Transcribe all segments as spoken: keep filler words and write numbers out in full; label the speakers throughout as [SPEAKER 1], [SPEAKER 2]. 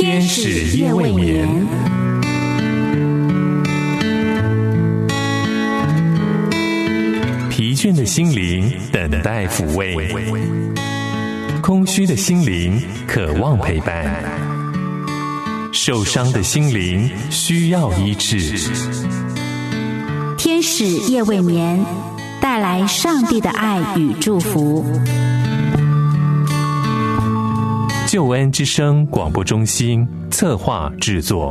[SPEAKER 1] 天使夜未眠。疲倦的心灵等待抚慰，空虚的心灵渴望陪伴，受伤的心灵需要医治。
[SPEAKER 2] 天使夜未眠，带来上帝的爱与祝福。
[SPEAKER 1] 救恩之声广播中心策划制作。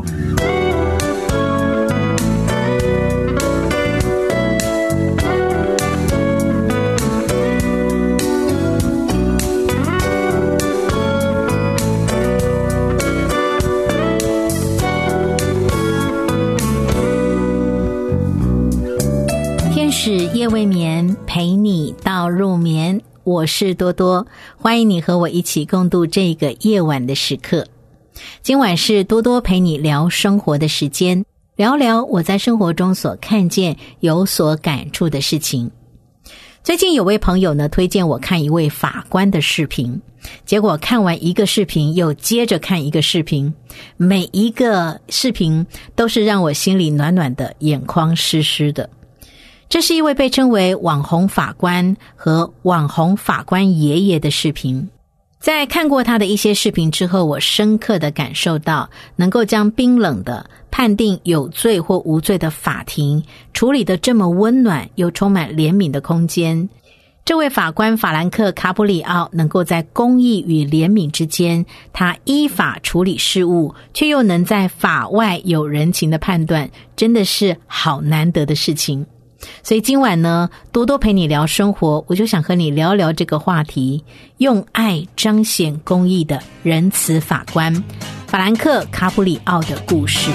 [SPEAKER 2] 天使夜未眠，陪你到入眠。我是多多，欢迎你和我一起共度这个夜晚的时刻。今晚是多多陪你聊生活的时间，聊聊我在生活中所看见、有所感触的事情。最近有位朋友呢推荐我看一位法官的视频，结果看完一个视频又接着看一个视频，每一个视频都是让我心里暖暖的，眼眶湿湿的。这是一位被称为网红法官和网红法官爷爷的视频。在看过他的一些视频之后，我深刻地感受到能够将冰冷的判定有罪或无罪的法庭处理得这么温暖又充满怜悯的空间。这位法官法兰克·卡普里奥能够在公义与怜悯之间，他依法处理事务，却又能在法外有人情的判断，真的是好难得的事情。所以今晚呢，多多陪你聊生活，我就想和你聊聊这个话题，用爱彰显公义的仁慈法官法兰克·卡普里奥的故事。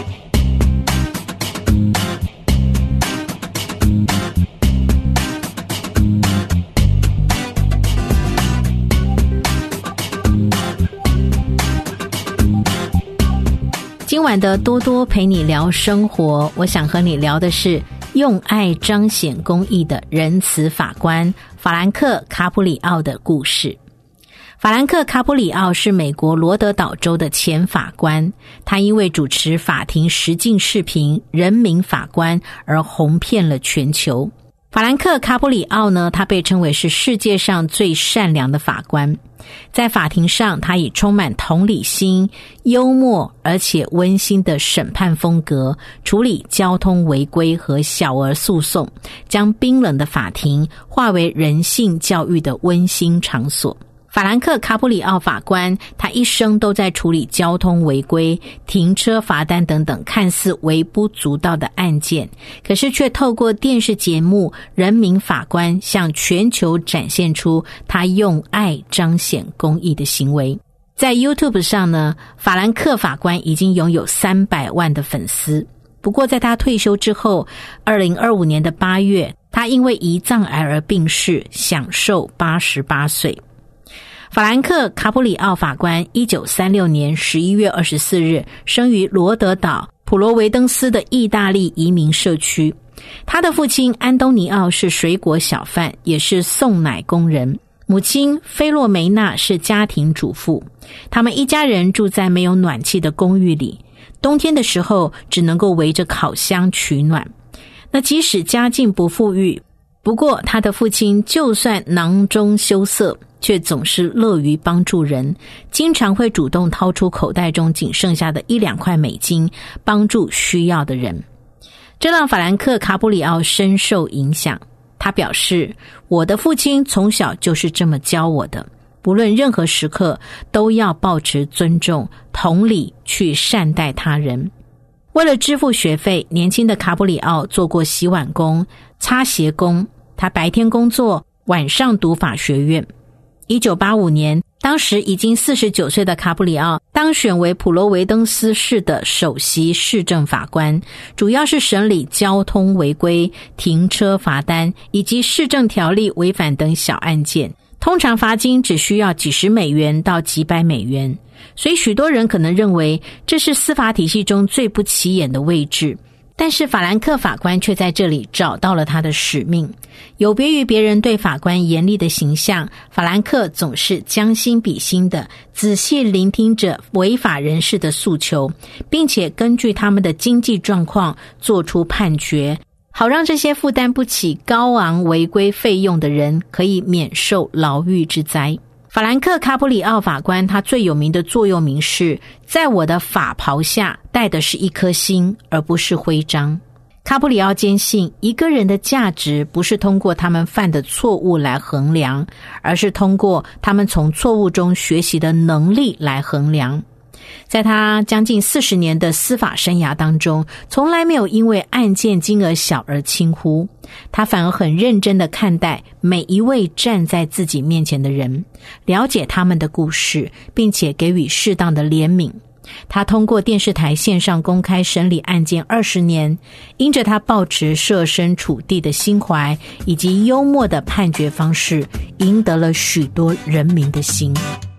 [SPEAKER 2] 今晚的多多陪你聊生活，我想和你聊的是用爱彰显公义的仁慈法官法兰克·卡普里奥的故事。法兰克·卡普里奥是美国罗德岛州的前法官，他因为主持法庭实境视频《人民法官》而红遍了全球。法兰克·卡普里奥呢，他被称为是世界上最善良的法官。在法庭上，他以充满同理心、幽默而且温馨的审判风格处理交通违规和小额诉讼，将冰冷的法庭化为人性教育的温馨场所。法兰克·卡普里奥法官，他一生都在处理交通违规、停车罚单等等看似微不足道的案件，可是却透过电视节目《人民法官》向全球展现出他用爱彰显公义的行为。在 YouTube 上呢，法兰克法官已经拥有三百万的粉丝。不过在他退休之后，二零二五年的八月，他因为胰脏癌而病逝，享寿八十八岁。法兰克·卡普里奥法官一九三六年十一月二十四日生于罗德岛普罗维登斯的意大利移民社区。他的父亲安东尼奥是水果小贩，也是送奶工人，母亲菲洛梅娜是家庭主妇。他们一家人住在没有暖气的公寓里，冬天的时候只能够围着烤箱取暖。那即使家境不富裕，不过他的父亲就算囊中羞涩，却总是乐于帮助人，经常会主动掏出口袋中仅剩下的一两块美金，帮助需要的人。这让法兰克·卡普里奥深受影响。他表示，我的父亲从小就是这么教我的，不论任何时刻都要保持尊重、同理去善待他人。为了支付学费，年轻的卡普里奥做过洗碗工、擦鞋工，他白天工作，晚上读法学院。一九八五年，当时已经四十九岁的卡普里奥当选为普罗维登斯市的首席市政法官，主要是审理交通违规、停车罚单以及市政条例违反等小案件。通常罚金只需要几十美元到几百美元，所以许多人可能认为这是司法体系中最不起眼的位置。 但是法兰克法官却在这里找到了他的使命。有别于别人对法官严厉的形象，法兰克总是将心比心的仔细聆听着违法人士的诉求，并且根据他们的经济状况做出判决，好让这些负担不起高昂违规费用的人可以免受牢狱之灾。法兰克·卡普里奥法官他最有名的座右铭是：在我的法袍下戴的是一颗心，而不是徽章。卡普里奥坚信，一个人的价值不是通过他们犯的错误来衡量，而是通过他们从错误中学习的能力来衡量。在他将近四十年的司法生涯当中，从来没有因为案件金额小而轻忽，他反而很认真地看待每一位站在自己面前的人，了解他们的故事，并且给予适当的怜悯。他通过电视台线上公开审理案件二十年，因着他抱持设身处地的心怀以及幽默的判决方式，赢得了许多人民的心。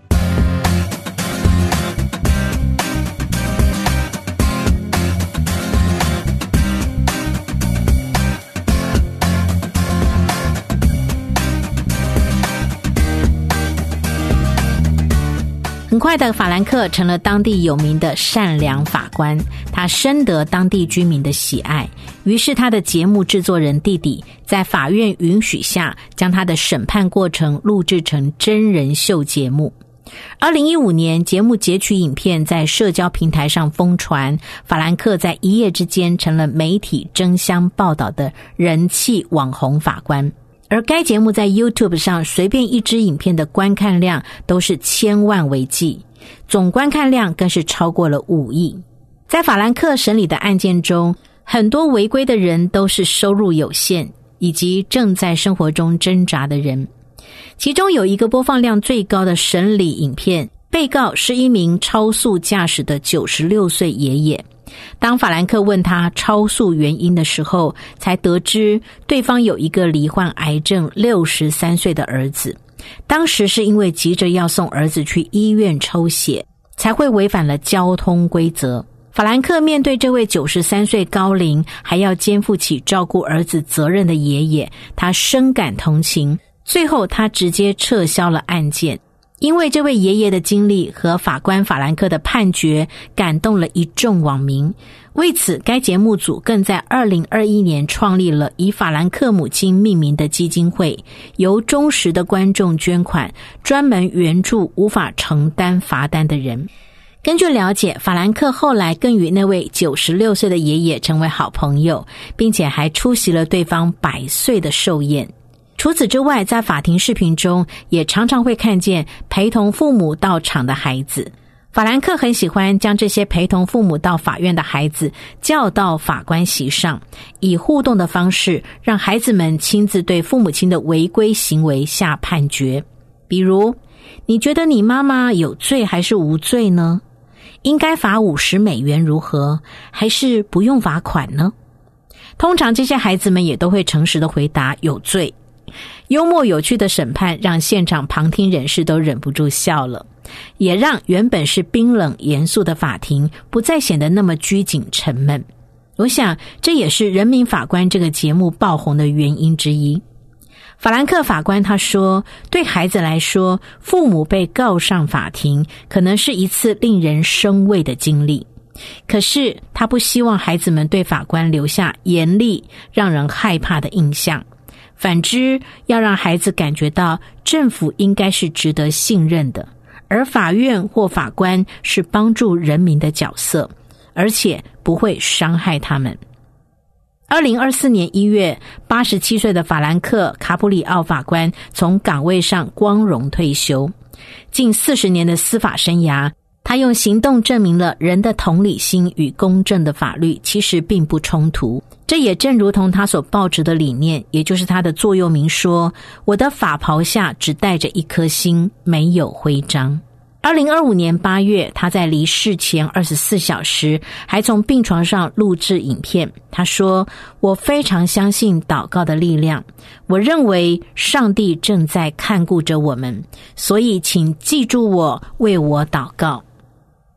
[SPEAKER 2] 很快的，法兰克成了当地有名的善良法官，他深得当地居民的喜爱，于是他的节目制作人弟弟在法院允许下，将他的审判过程录制成真人秀节目。二零一五年，节目截取影片在社交平台上疯传，法兰克在一夜之间成了媒体争相报道的人气网红法官。而该节目在 YouTube 上随便一支影片的观看量都是千万为计，总观看量更是超过了五亿。在法兰克审理的案件中，很多违规的人都是收入有限以及正在生活中挣扎的人。其中有一个播放量最高的审理影片，被告是一名超速驾驶的九十六岁爷爷。当法兰克问他超速原因的时候，才得知对方有一个罹患癌症六十三岁的儿子，当时是因为急着要送儿子去医院抽血，才会违反了交通规则。法兰克面对这位九十三岁高龄还要肩负起照顾儿子责任的爷爷，他深感同情，最后他直接撤销了案件。因为这位爷爷的经历和法官法兰克的判决感动了一众网民，为此该节目组更在二零二一年创立了以法兰克母亲命名的基金会，由忠实的观众捐款，专门援助无法承担罚单的人。根据了解，法兰克后来更与那位九十六岁的爷爷成为好朋友，并且还出席了对方百岁的寿宴。除此之外，在法庭视频中也常常会看见陪同父母到场的孩子。法兰克很喜欢将这些陪同父母到法院的孩子叫到法官席上，以互动的方式让孩子们亲自对父母亲的违规行为下判决。比如，你觉得你妈妈有罪还是无罪呢？应该罚五十美元如何？还是不用罚款呢？通常这些孩子们也都会诚实的回答有罪。幽默有趣的审判让现场旁听人士都忍不住笑了，也让原本是冰冷严肃的法庭不再显得那么拘谨沉闷。我想这也是人民法官这个节目爆红的原因之一。法兰克法官他说，对孩子来说，父母被告上法庭可能是一次令人生畏的经历，可是他不希望孩子们对法官留下严厉让人害怕的印象，反之，要让孩子感觉到政府应该是值得信任的，而法院或法官是帮助人民的角色，而且不会伤害他们。二零二四年一月，八十七岁的法兰克·卡普里奥法官从岗位上光荣退休。近四十年的司法生涯，他用行动证明了人的同理心与公正的法律其实并不冲突。这也正如同他所抱持的理念，也就是他的座右铭说，我的法袍下只带着一颗心，没有徽章。二零二五年八月，他在离世前二十四小时还从病床上录制影片。他说，我非常相信祷告的力量，我认为上帝正在看顾着我们，所以请记住我，为我祷告。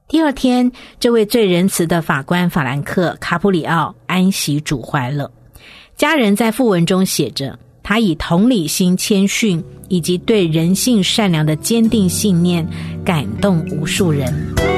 [SPEAKER 2] 第二天，这位最仁慈的法官法兰克·卡普里奥安息主怀了。家人在讣文中写着，他以同理心谦逊以及对人性善良的坚定信念感动无数人。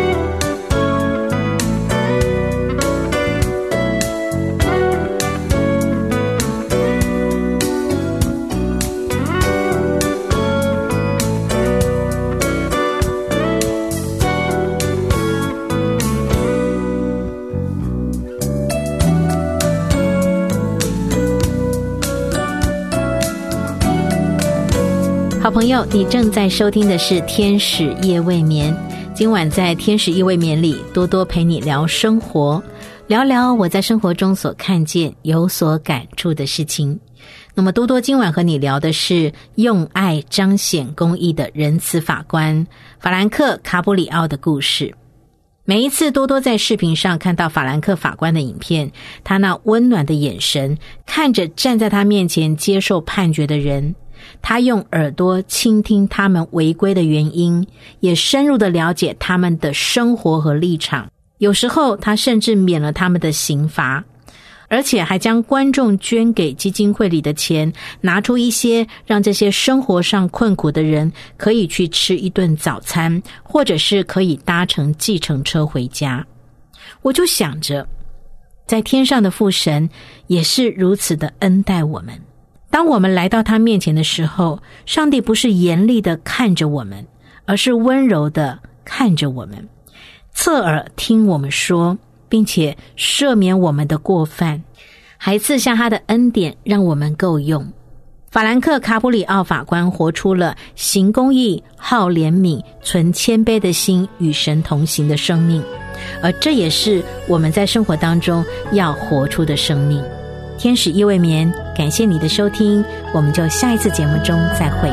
[SPEAKER 2] 好朋友，你正在收听的是天使夜未眠。今晚在天使夜未眠里，多多陪你聊生活，聊聊我在生活中所看见有所感触的事情。那么多多今晚和你聊的是用爱彰显公义的仁慈法官法兰克·卡普里奥的故事。每一次多多在视频上看到法兰克法官的影片，他那温暖的眼神看着站在他面前接受判决的人，他用耳朵倾听他们违规的原因，也深入地了解他们的生活和立场。有时候他甚至免了他们的刑罚，而且还将观众捐给基金会里的钱拿出一些，让这些生活上困苦的人可以去吃一顿早餐，或者是可以搭乘计程车回家。我就想着，在天上的父神也是如此的恩待我们。当我们来到他面前的时候，上帝不是严厉的看着我们，而是温柔的看着我们，侧耳听我们说，并且赦免我们的过犯，还赐下他的恩典让我们够用。法兰克·卡普里奥法官活出了行公义、好怜悯、存谦卑的心与神同行的生命，而这也是我们在生活当中要活出的生命。天使夜未眠，感谢你的收听，我们就下一次节目中再会。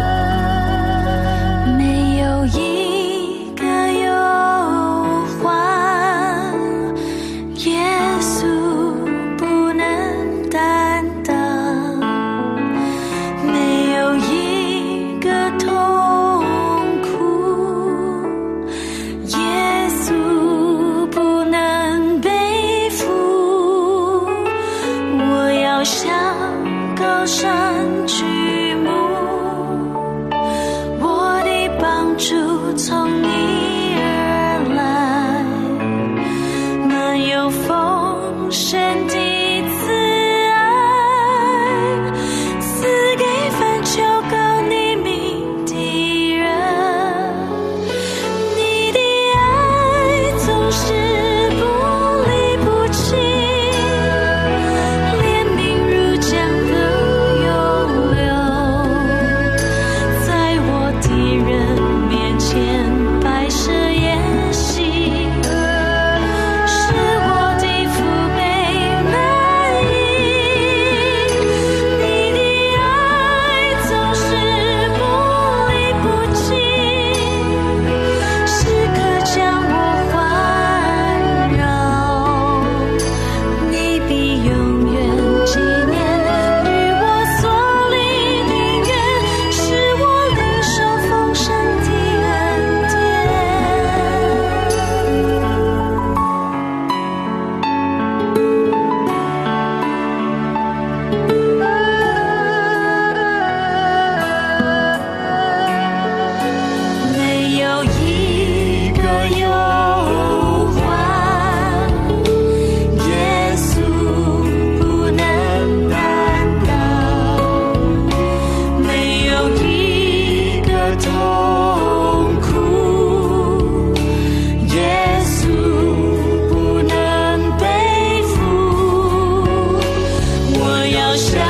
[SPEAKER 3] 没有一个忧患，耶稣不能担当，没有一个痛苦，耶稣不能背负。我要向高山举目，我的帮助从你而来，满有丰盛的慈爱，赐给凡求告你名的人。你的爱总是不离不弃，怜悯如江河涌流，在我敌人面前摆设筵席，使我的父辈满意。你的爱总是不离不弃，时刻将我环绕，你必永远纪念与我所立的愿，使我领受丰盛的恩典。没有一个忧患，耶稣不能担当，没有一个痛苦，耶稣不能背负。我要向